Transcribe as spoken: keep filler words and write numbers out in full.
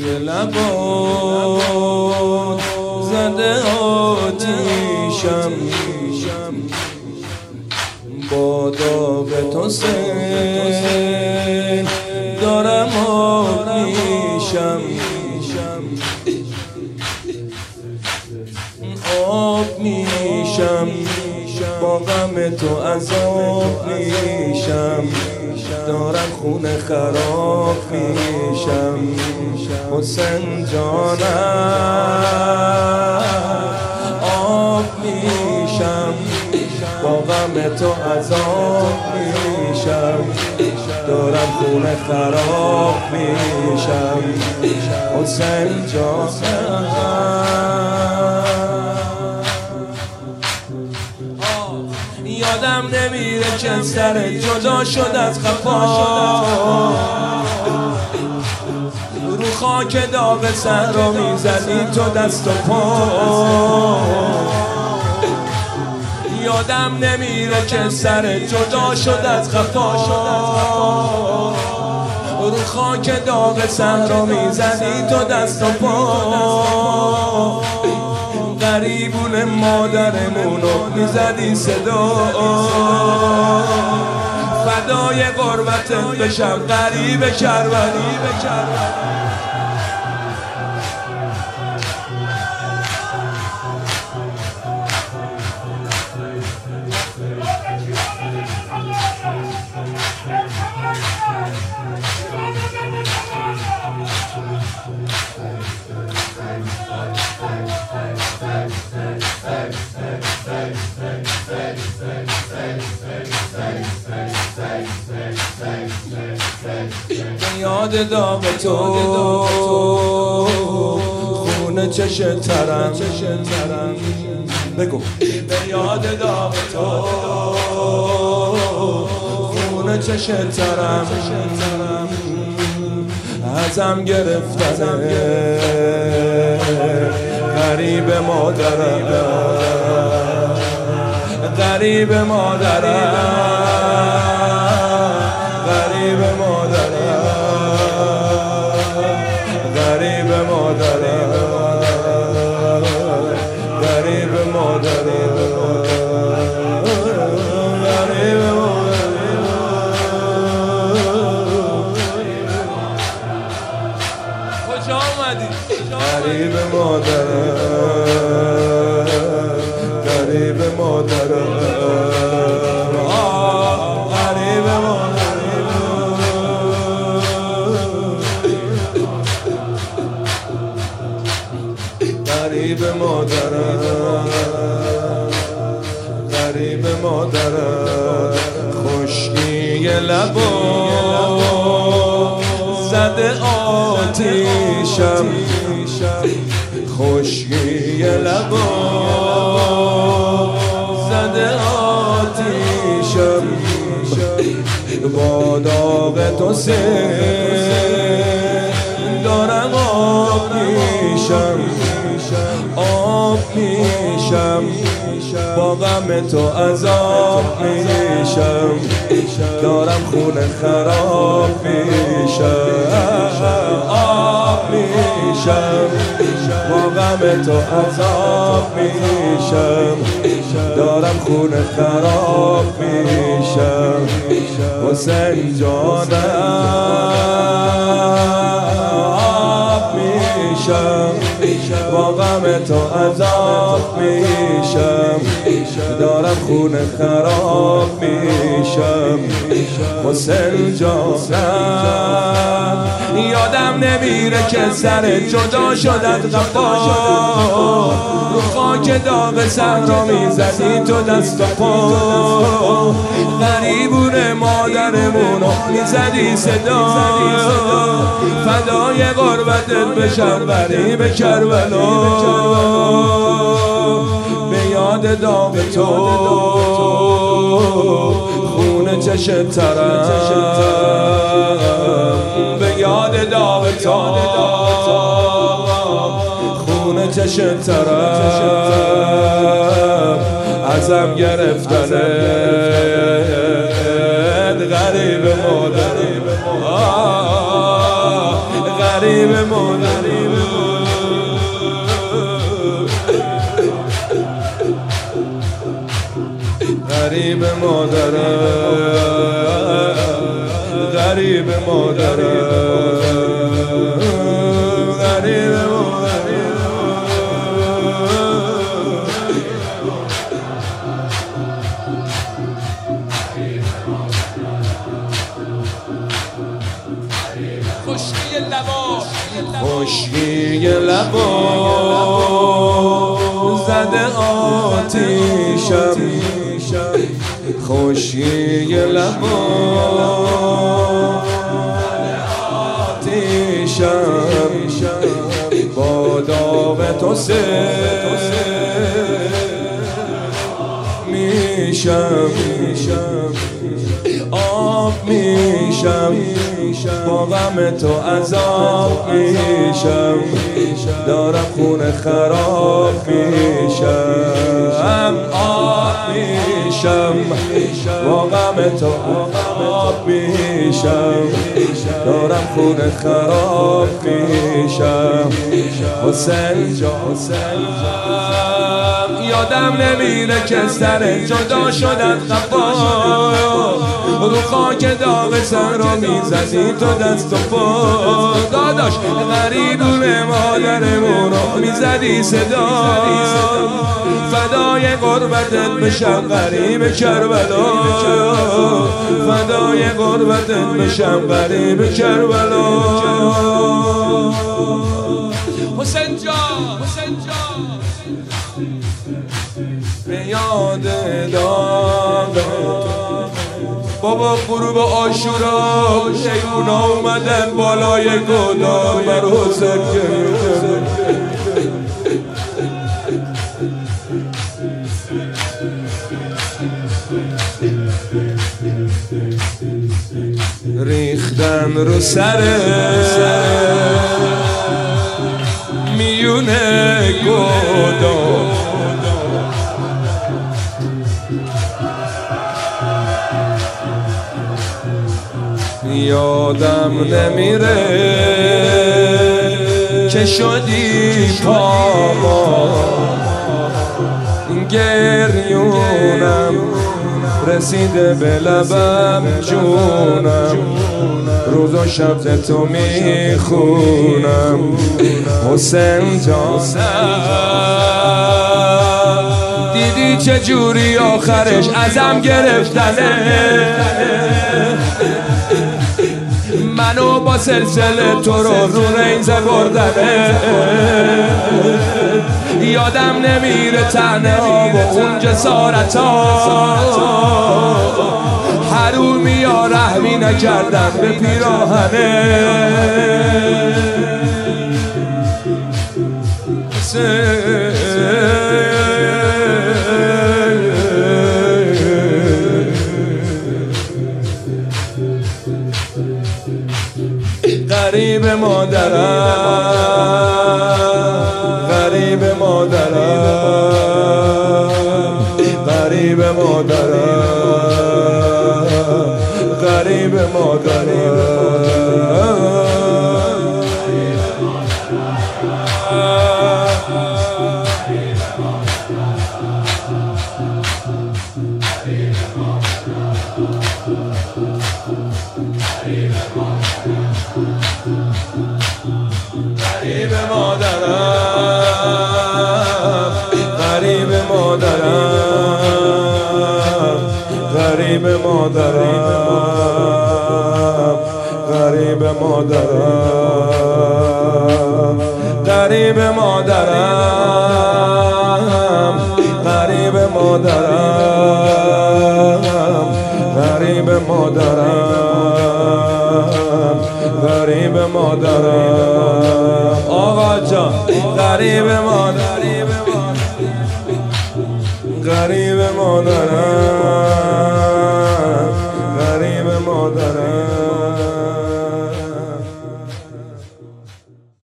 لبات زده آتیشم، با داغ تو سن دارم آب میشم، آب میشم، با غم تو عذاب میشم، دارم خونه خراب میشم. حسین جانم آب میشم، با غم تو عذاب میشم، دارم خونه خراب میشم. حسین جانم یادم نمیره که سر جدا شد از خفا، رو خاک داغ صحرا میزنی تو دست و پا. یادم نمیره که سر جدا شد از خفا، رو خاک داغ صحرا میزنی تو دست و پا. غریبون مادرمونو میزدی صدا، فدای غربتت بشم غریب کربلا. یاد داغ تو خونه چش ترم، بگو به یاد داغ تو خونه چش ترم، ازم گرفتنه غریب مادرم، غریب مادرم، غریب مادرم، غریب مادرم، غریب مادرم، غریب مادرم. کجا اومدی؟ غریب مادرم، غریب مادرم، غریب مادرم، غریب مادرم، غریب مادرم. خشکی لبا زده آتیشم، خشکی لبا زده آتیشم، با داغ تو سن دارم آب میشم، آب میشم، با غم تو عذاب میشم، دارم خونه خراب میشم، آب میشم، با غم تو عذاب میشم، دارم خونه خراب میشم. حسین جانم آب میشم، با غم تو عذاب میشم، دارم خونه خراب میشم. حسین جانم یادم نمیره که سر جدا شد از خفا، رو خاک داغ صحرا میزدی تو دست و پا. غریبون مادرمونو میزدی صدا، فدای غربتت بشم غریب کربلا. به یاد داغ تو خونه چش ترم، به یاد داغ تو خونه چش ترم، ازم گرفتنه غریب مادر، غریب مادر. غریب مادرم غریب مادرم خشکی لبا خشکی لبا زده آتیشم خشکی لبا آتیشم با داغ تو سر میشم آب میشم با غم تو عذاب میشم دارم خون خراب میشم آب میشم با غم تو آب میشم دارم خون خراب میشم حسین جان یادم نمیره که سر جدا شدت خفا رو خاک داغ سر رو میزدی تو دست و پا داداش غریبون مادرمون رو میزدی صدا فدای قربتت بشم غریب کربلا فدای قربتت بشم غریب کربلا حسین جان حسین جان به یاد داغ بابا غروب عاشورا شیعونا اومدن بالای گودال بر حسین ریختن رو سر میونه گودال یادم نمیره که شدی پاما گریونم رسیده به لبم جونم روز و شب تو میخونم حسین جان دیدی چه جوری آخرش ازم گرفتنه منو با سلسله تو رو رو نیزه بردنه یادم نمیره تنه ها و اون جسارت ها حرومی یا رحمی نکردن به پیراهنه غریب مادرم غریب مادرم غریب مادرم غریب مادرم غریب مادرم غریب مادرم غریب مادرم غریب مادرم غریب مادرم غریب مادرم غریب مادرم غریب مادرم آقا جان غریب مادرم غریب مادرم